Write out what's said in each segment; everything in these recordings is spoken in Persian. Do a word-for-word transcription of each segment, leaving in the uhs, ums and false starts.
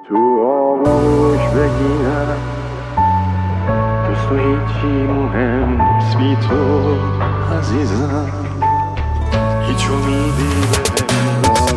تو آغوش بگیرم جز تو هیچی مهم نیست بی تو عزیزم، هیچ امیدی بهم نیست.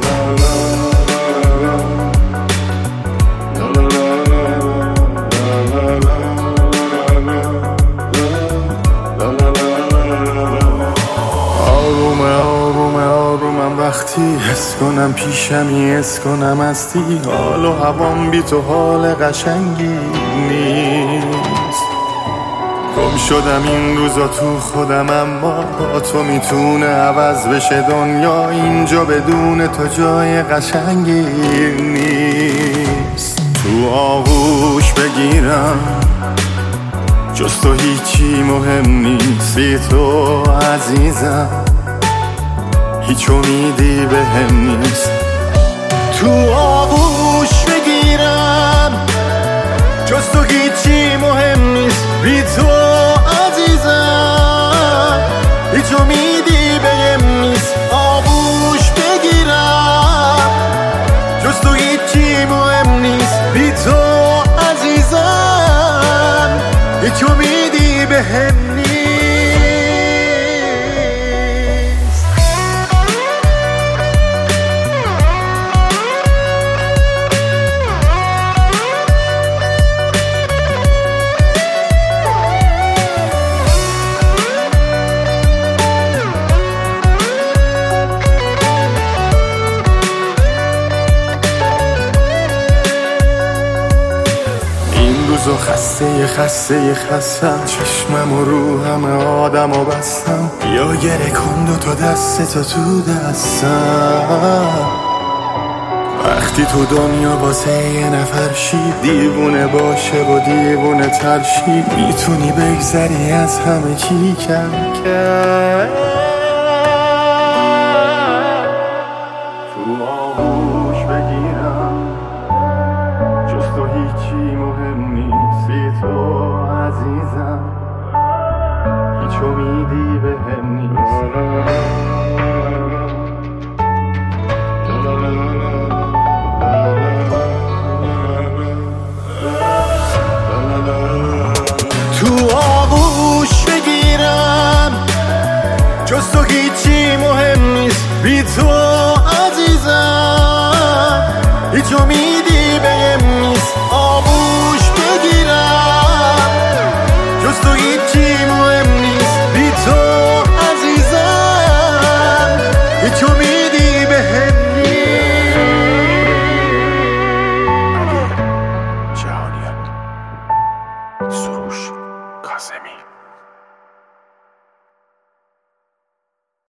آرومه آرومه آرومم وقتی حس کنم پیشمی، حس کنم هستی، حال و هوام بی تو حال قشنگی نیست. گم شدم این روزا تو خودم، اما با تو میتونه عوض بشه دنیا، اینجا بدون تو جای قشنگی نیست. تو آغوش بگیرم جز تو هیچی مهم نیست بی تو عزیزم، هیچ امیدی بهم نیست. تو آغوش بگیرم جز تو هیچی مهم نیست بی تو عزیزم، هیچ امیدی بهم نیست. آغوش بگیرم جز تو هیچی مهم نیست بی تو عزیزم، هیچ امیدی بهم نیست. روزو خسته خسته خستم، چشمم و رو همه آدم و بستم، یا گره کن دو تا دست تو تو دستم. وقتی تو دنیا واسه یه نفر شی، دیوونه باشه و دیوونه ترشی، میتونی بگذری از همه چی کم کم. تو آغوش بگیرم جز تو هیچی مهم نیست بی تو عزیزم، هیچ امیدی بهم نیست. تو آغوش بگیرم جز تو هیچی مهم نیست بی تو عزیزم، هیچ امیدی بهم نیست. آغوش بگیرم جز تو هیچی مهم نیست بی تو عزیزم، هیچ امیدی بهم نیست. علی جهانیان، سروش کاظمی.